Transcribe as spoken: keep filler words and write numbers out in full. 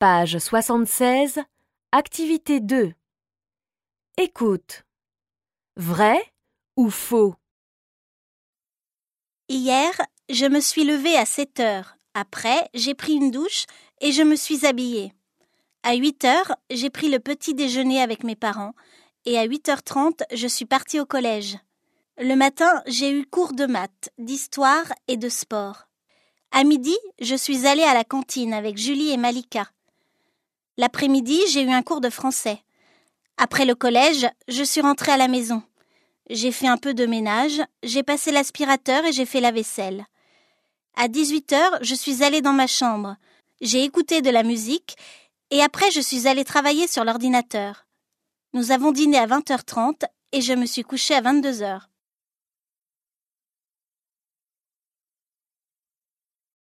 Page soixante-seize, activité deux. Écoute. Vrai ou faux? Hier, je me suis levée à sept heures. Après, j'ai pris une douche et je me suis habillée. À huit heures, j'ai pris le petit déjeuner avec mes parents et à huit heures trente, je suis partie au collège. Le matin, j'ai eu cours de maths, d'histoire et de sport. À midi, je suis allée à la cantine avec Julie et Malika. L'après-midi, j'ai eu un cours de français. Après le collège, je suis rentrée à la maison. J'ai fait un peu de ménage, j'ai passé l'aspirateur et j'ai fait la vaisselle. À dix-huit heures, je suis allée dans ma chambre. J'ai écouté de la musique et après je suis allée travailler sur l'ordinateur. Nous avons dîné à vingt heures trente et je me suis couchée à vingt-deux heures.